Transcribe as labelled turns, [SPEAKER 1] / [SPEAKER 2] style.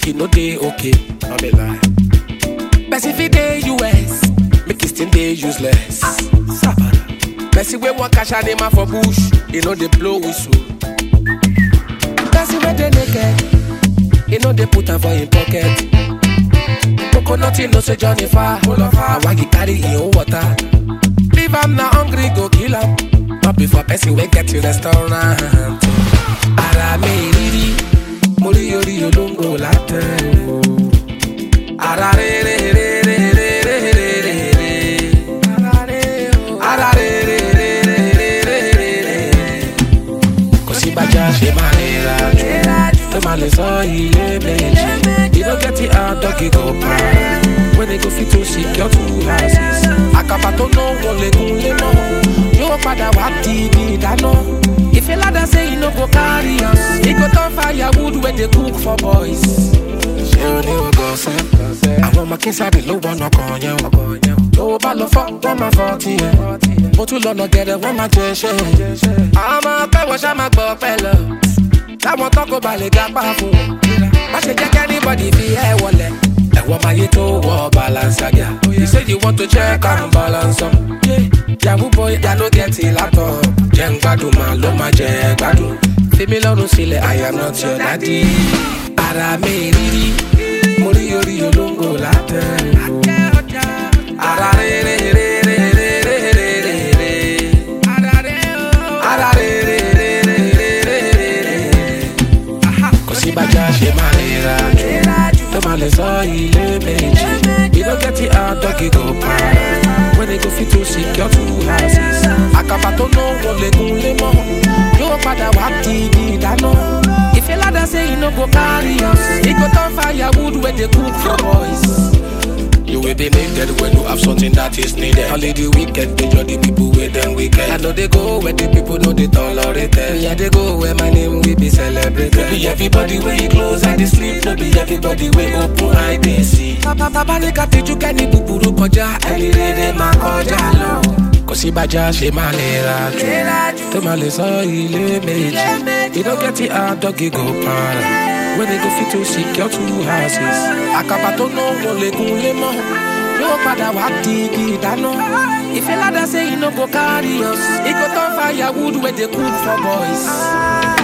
[SPEAKER 1] he no dey okay. No be lie. Messi fi dey US, make it still dey useless. Sabara. Messi we want cash and him for bush, he know they blow whistle. Messi we dey naked, he know they put am for him pocket. Coconut no say Johnny far, and why he carry him own water. Leave am na hungry go kill am, not before Messi we get to restaurant. Ara me riri, mori ori olongo latte. Ara re re re re re re re re. Ara re re re re re re re. Kosi baja she manera, to male so ile meji. You don't get it out, doggy go para. When they go fit to secure 2 houses. Akapato no wole gunle no. Yo pada wati di dano. If a ladder say he no go carry us, he go turn firewood when they cook for boys. She only will go say, I want my kids at the low one knock on you. Yo balo fuck, want my 40. But too long not get it, want my jersey. I'm a pay wash, I'm a go fellow. I want to go ballet gap. I should get anybody be a wallet. I want my to war balance again. You say you want to check and balance some. Jabu boy, I no get it at all. Jengadu man, lo ma jengadu. Female no sile, I am not your daddy. Ara me riri, mori ori olongo latte. Ara re re re re re re re re. Ara re re re re re re. Kosi baja she manera. To male so ile meji. You don't get it out, doggy go para. When they go fit to secure 2 houses. Akapato no wole gunle mo. Yo pada wati di dano. If a ladder say he no go carry us, he go turn firewood when they cook for boys. You will be naked when you have something that is needed. Only the wicked, they judge the people with them wicked. I know they go where the people know they tolerate it. Yeah, they go where my name will be celebrated. No be everybody where you close and they sleep. No be everybody where open eye they see. Papa they got you can you buburu koja. Any day they ma koja lo. Kosi baja she malera ju. To male so ile meji. You don't get it out, doggy go para. When they go fit to secure 2 houses. Akapato no wole gunle mo. Yo pada wati di dano. If a ladder say he no go carry us, he go turn firewood when they cook for boys.